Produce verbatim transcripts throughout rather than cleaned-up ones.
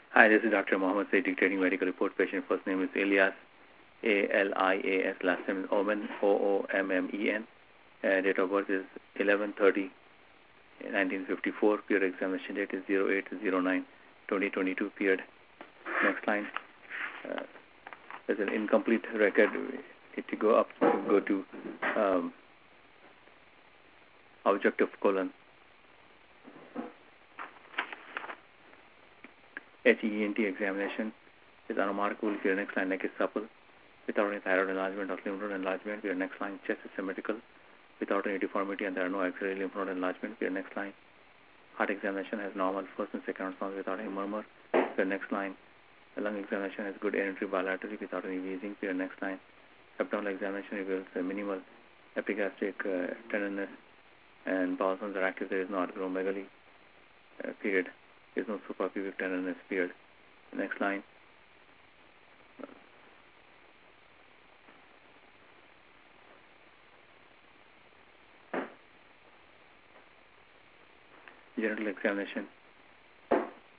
Hi, this is Doctor Mohammed Said dictating medical report. Patient first name is Elias, A L I A S, last name is Omen, O O M M E N. Uh, date of birth is eleven thirty nineteen fifty-four. Period examination date is zero eight zero nine twenty twenty-two. Period. Next line. Uh, there's an incomplete record. If you go up, go to um, objective colon. H E N T examination is anomarkable. Your next line, neck is supple without any thyroid enlargement or lymph node enlargement. Your next line, chest is symmetrical without any deformity and there are no axillary lymph node enlargement. Your next line, heart examination has normal first and second response without any murmur. Your next line, the lung examination has good air entry bilaterally without any wheezing. Your next line, abdominal examination reveals a minimal epigastric uh, tenderness and bowel sounds are active. There is no acromegaly. Uh, period. There is no suprapubic tenderness. Period. Next line. Genital examination. Uh,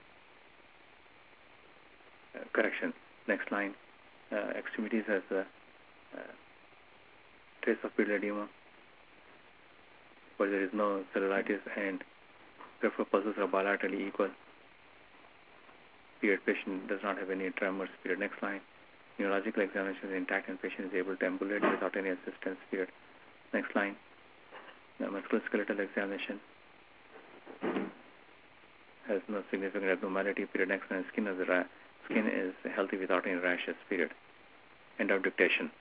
correction. Next line. Uh, extremities has a uh, trace of pedal but there is no cellulitis and peripheral pulses are bilaterally equal. Period. Patient does not have any tremors. Period. Next line. Neurological examination is intact and patient is able to ambulate without any assistance. Period. Next line. The musculoskeletal examination has no significant abnormality. Period. Next line. Skin is, ra- skin is healthy without any rashes. Period. End of dictation.